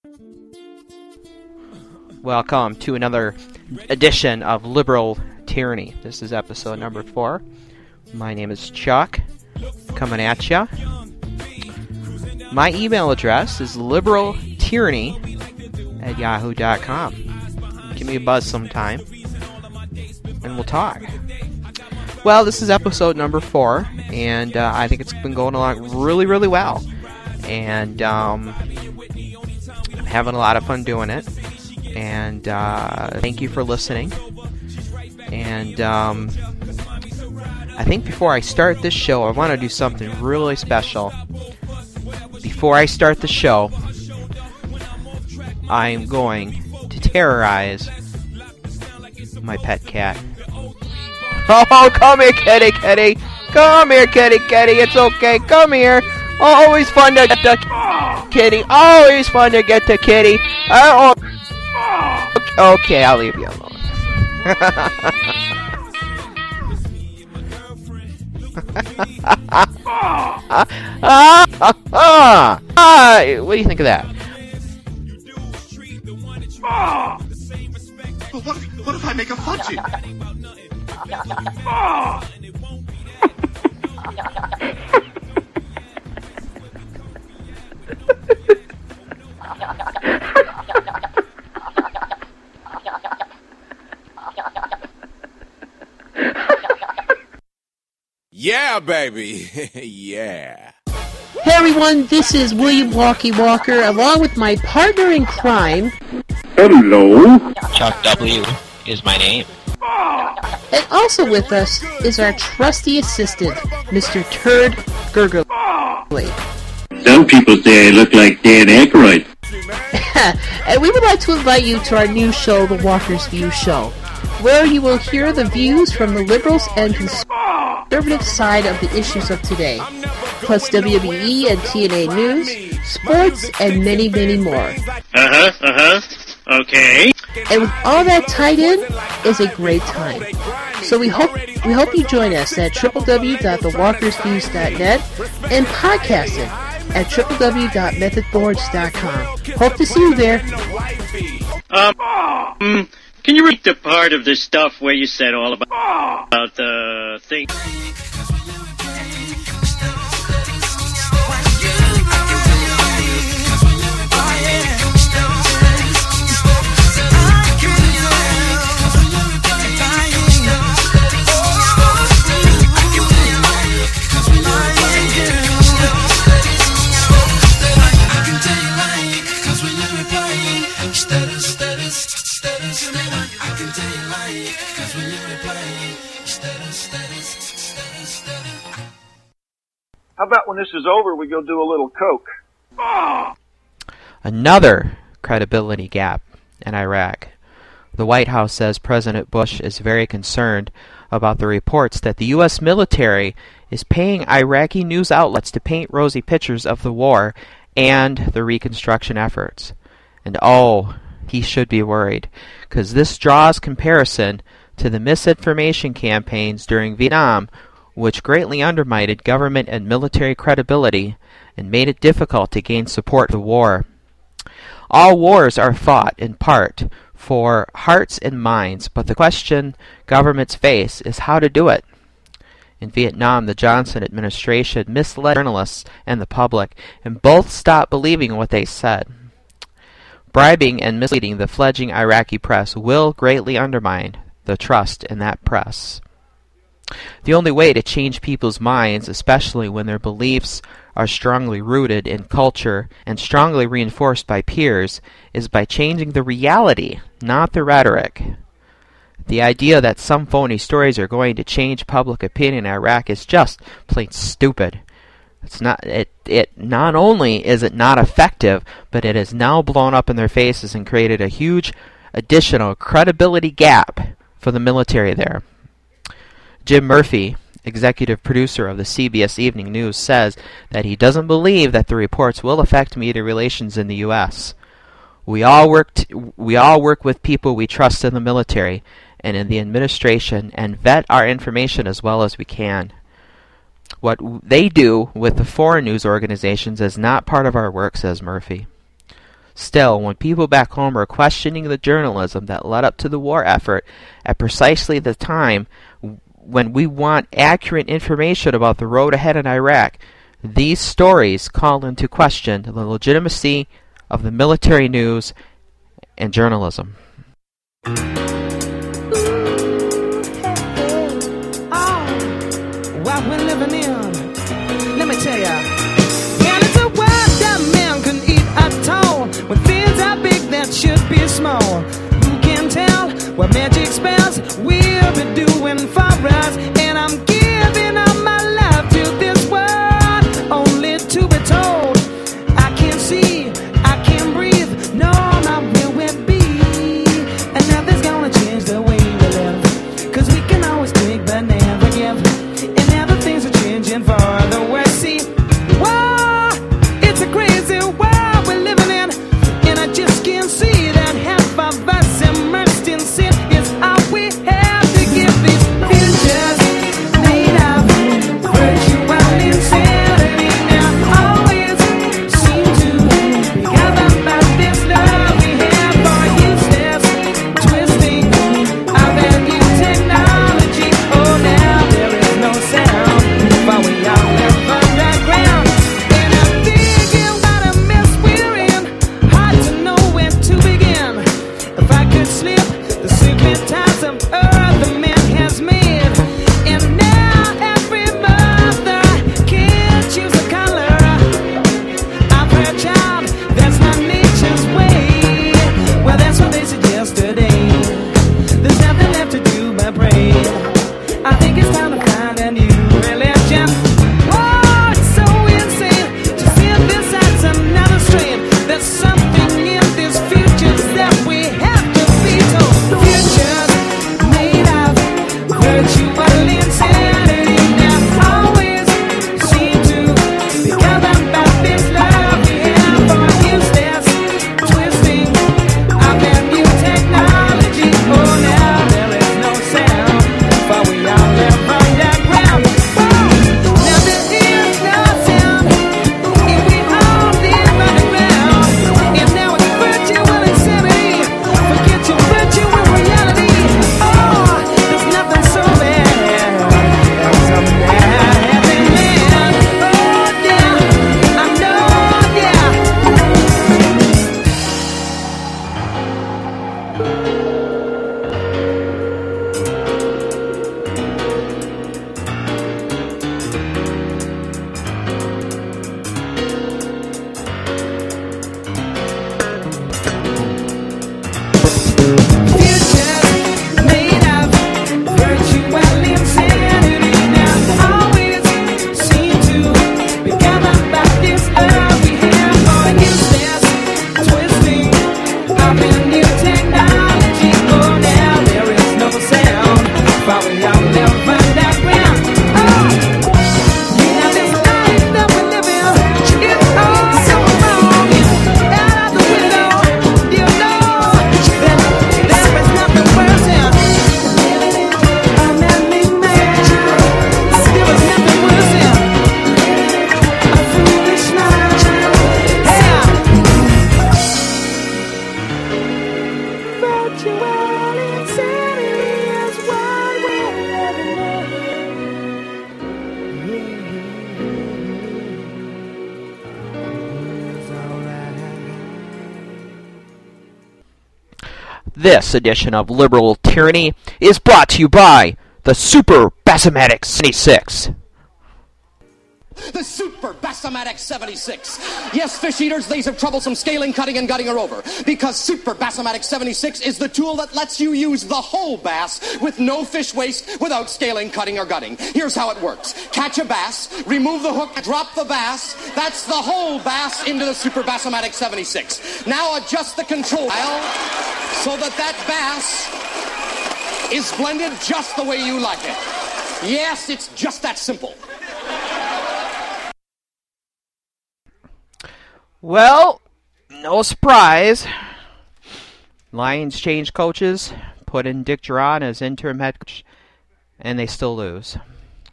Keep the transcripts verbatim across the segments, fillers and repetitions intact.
Welcome to another edition of Liberal Tyranny. This is episode number four. My name is Chuck, coming at ya. My email address is liberaltyranny at yahoo dot com. Give me a buzz sometime, and we'll talk. Well, this is episode number four, and uh, I think it's been going along really, really well. And um, I'm having a lot of fun doing it. And uh, thank you for listening. And um, I think before I start this show, I want to do something really special. Before I start the show, I'm going to terrorize my pet cat. Oh, come here, kitty, kitty. Come here, kitty, kitty. It's okay. Come here. Always fun to get the kitty. Always fun to get the kitty. Oh, okay, I'll leave you alone. What do you think of that? Well, what, if, what if I make a fudgy? Yeah, baby. Yeah. Hey everyone, this is William Walkie Walker, along with my partner in crime. Hello. Chuck W. is my name. And also with us is our trusty assistant, Mister Turd Gurgley. Some people say I look like Dan Aykroyd. And we would like to invite you to our new show, The Walker's View Show, where you will hear the views from the liberals and conservative side of the issues of today, plus W W E and T N A News, sports, and many, many more. Uh-huh, uh-huh. Okay. And with all that tied in is a great time. So we hope we hope you join us at w w w dot the walkers views dot net and podcast it at w w w dot method boards dot com. Hope to see you there. Um, can you read the part of the stuff where you said all about, about the thing? How about when this is over, we go do a little coke? Another credibility gap in Iraq. The White House says President Bush is very concerned about the reports that the U S military is paying Iraqi news outlets to paint rosy pictures of the war and the reconstruction efforts. And oh, he should be worried, because this draws comparison to the misinformation campaigns during Vietnam, which greatly undermined government and military credibility and made it difficult to gain support for the war. All wars are fought, in part, for hearts and minds, but the question governments face is how to do it. In Vietnam, the Johnson administration misled journalists and the public, and both stopped believing what they said. Bribing and misleading the fledgling Iraqi press will greatly undermine the trust in that press. The only way to change people's minds, especially when their beliefs are strongly rooted in culture and strongly reinforced by peers, is by changing the reality, not the rhetoric. The idea that some phony stories are going to change public opinion in Iraq is just plain stupid. It's not it it not only is it not effective, but it has now blown up in their faces and created a huge additional credibility gap for the military there. Jim Murphy, executive producer of the C B S Evening News, says that he doesn't believe that the reports will affect media relations in the U S. We all work t- we all work with people we trust in the military and in the administration and vet our information as well as we can. What they do with the foreign news organizations is not part of our work, says Murphy. Still, when people back home are questioning the journalism that led up to the war effort at precisely the time when we want accurate information about the road ahead in Iraq, these stories call into question the legitimacy of the military news and journalism. What we're living in, let me tell ya. And it's a world that man can eat at all. When things are big that should be small. Who can tell what magic spells we'll be doing for us? And I'm giving up my life to this world, only to be told I can't see, I can't breathe, no, not where we'll be. And nothing's gonna change the way we live, 'cause we can always take but never give. Things are changing for the worse. See, whoa, it's a crazy world we're living in, and I just can't see that half of us immersed in sin is all we have to give these futures made of virtual insanity. Now always seem to be gathered by this love we have for useless twisting of that new technology. Oh, now there is no sound. But we all live underground, and I'm thinking what a mess we're in. Hard to know where to begin. If I could slip the secret ties of earth the man has made, and now every mother can't choose a color. I've heard, child, that's not nature's way. Well, that's what they suggest today. There's nothing left to do but pray. I think it's time to find a new religion. Oh, it's so insane to see this as another strain. There's something in this future that we have to be told. Futures made of virtual insanity now always seem to be covered by this love we have for useless twisting of that new technology. Oh, now there is no sound, but we all live underground. Oh, now there is no sound if we all live underground. And now it's virtual insanity. Forget your virtual reality. Oh, there's nothing so bad as something that happened then. Oh, yeah, I know, yeah. Futures made of virtual insanity now always seem to be covered by this love we have for useless twisting of a new technology. Oh, now there is no sound, but we all live underground. Oh, yeah, this life that we live in is all so wrong. Out of the window, you know that there is nothing worse than living in a man-made nature. There is nothing worse than a foolish mind. Yeah. Virtual insanity is what we're living in. It's alright. This edition of Liberal Tyranny is brought to you by the Super Bassomatic seventy-six. The Super Bassomatic seventy-six. Yes, fish eaters, these of troublesome scaling, cutting, and gutting are over. Because Super Bassomatic seventy-six is the tool that lets you use the whole bass with no fish waste without scaling, cutting, or gutting. Here's how it works. Catch a bass, remove the hook, drop the bass. That's the whole bass into the Super Bassomatic seventy-six. Now adjust the control dial so that that bass is blended just the way you like it. Yes, it's just that simple. Well, no surprise. Lions changed coaches, put in Dick Duran as interim head coach, and they still lose.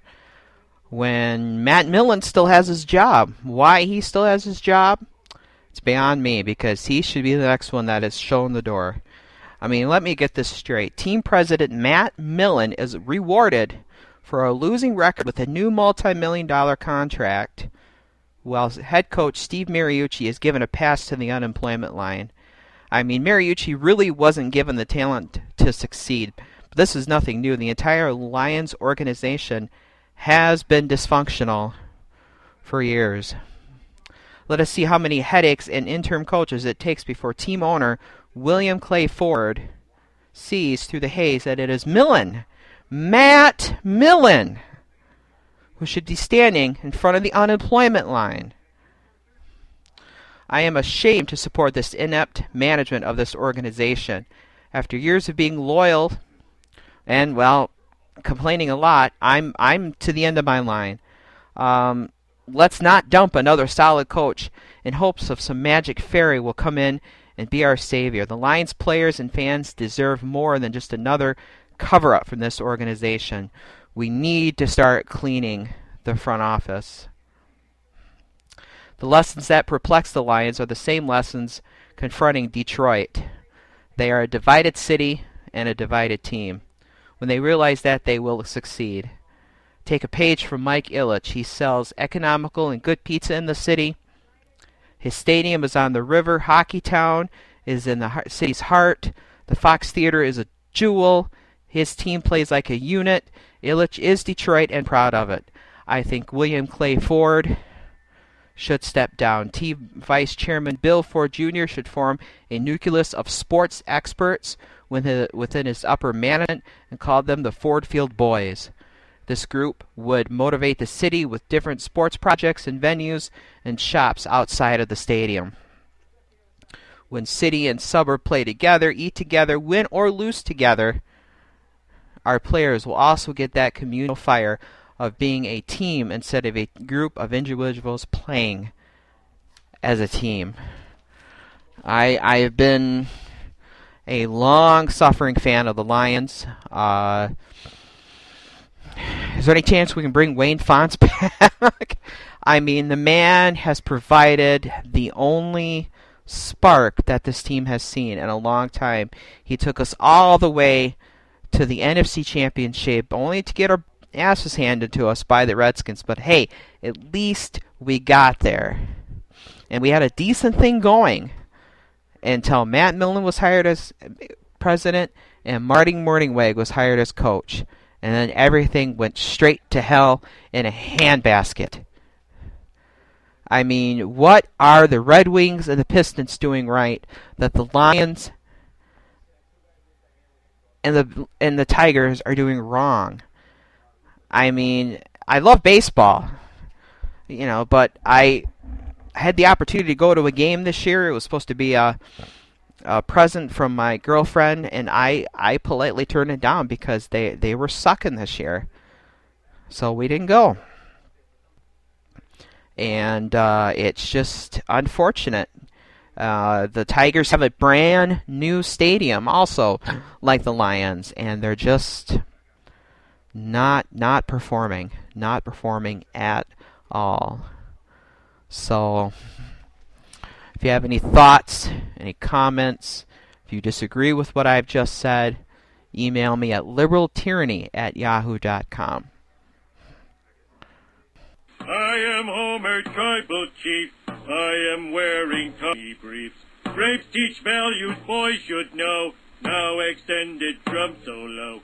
When Matt Millen still has his job. Why he still has his job? It's beyond me, because he should be the next one that is shown the door. I mean, let me get this straight. Team president Matt Millen is rewarded for a losing record with a new multi-million dollar contract, while head coach Steve Mariucci is given a pass to the unemployment line. I mean, Mariucci really wasn't given the talent to succeed. But this is nothing new. The entire Lions organization has been dysfunctional for years. Let us see how many headaches and interim coaches it takes before team owner William Clay Ford sees through the haze that it is Millen, Matt Millen, who should be standing in front of the unemployment line. I am ashamed to support this inept management of this organization. After years of being loyal and, well, complaining a lot, I'm I'm to the end of my line. Um, let's not dump another solid coach in hopes of some magic fairy will come in and be our savior. The Lions players and fans deserve more than just another cover-up from this organization. We need to start cleaning the front office. The lessons that perplex the Lions are the same lessons confronting Detroit. They are a divided city and a divided team. When they realize that, they will succeed. Take a page from Mike Ilitch. He sells economical and good pizza in the city. His stadium is on the river. Hockey Town is in the city's heart. The Fox Theater is a jewel. His team plays like a unit. Ilitch is Detroit and proud of it. I think William Clay Ford should step down. Team Vice Chairman Bill Ford Junior should form a nucleus of sports experts within his upper management and call them the Ford Field Boys. This group would motivate the city with different sports projects and venues and shops outside of the stadium. When city and suburb play together, eat together, win or lose together, our players will also get that communal fire of being a team instead of a group of individuals playing as a team. I I have been a long-suffering fan of the Lions. Uh, is there any chance we can bring Wayne Fontes back? I mean, the man has provided the only spark that this team has seen in a long time. He took us all the way to the N F C Championship, only to get our asses handed to us by the Redskins. But hey, at least we got there. And we had a decent thing going until Matt Millen was hired as president and Marty Morningweg was hired as coach. And then everything went straight to hell in a handbasket. I mean, what are the Red Wings and the Pistons doing right that the Lions and the and the Tigers are doing wrong? I mean, I love baseball, you know, but I had the opportunity to go to a game this year. It was supposed to be a, a present from my girlfriend, and I, I politely turned it down because they, they were sucking this year. So we didn't go. And uh, it's just unfortunate. Uh, the Tigers have a brand new stadium also, like the Lions, and they're just not not performing, not performing at all. So, if you have any thoughts, any comments, if you disagree with what I've just said, email me at liberaltyranny at yahoo dot com. I am Homer Tribal Chief. I am wearing khaki briefs. Grapes teach values boys should know. Now extended drum solo.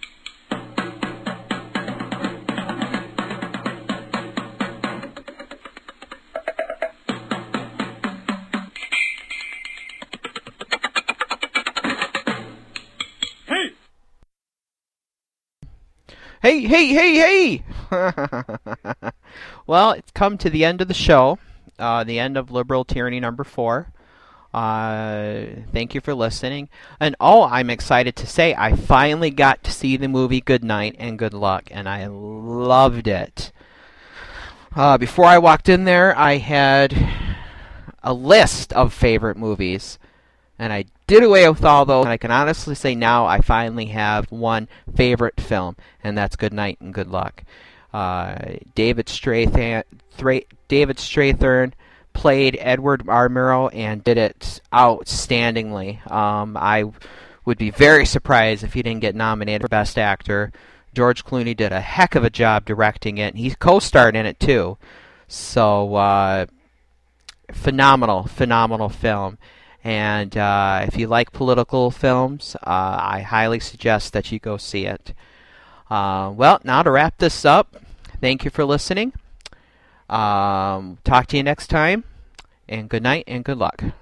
Hey, hey, hey, hey! Well, it's come to the end of the show, uh, the end of Liberal Tyranny number four. Uh, thank you for listening. And oh, I'm excited to say I finally got to see the movie Good Night and Good Luck, and I loved it. Uh, before I walked in there, I had a list of favorite movies, and I did away with all those, and I can honestly say now I finally have one favorite film, and that's Good Night and Good Luck. Uh, David Strathairn, David Strathairn, played Edward R. Murrow and did it outstandingly. Um, I would be very surprised if he didn't get nominated for Best Actor. George Clooney did a heck of a job directing it. He co-starred in it too. So, uh, phenomenal, phenomenal film. And uh, if you like political films, uh, I highly suggest that you go see it. Uh, well, now to wrap this up, thank you for listening. Um, talk to you next time, and good night and good luck.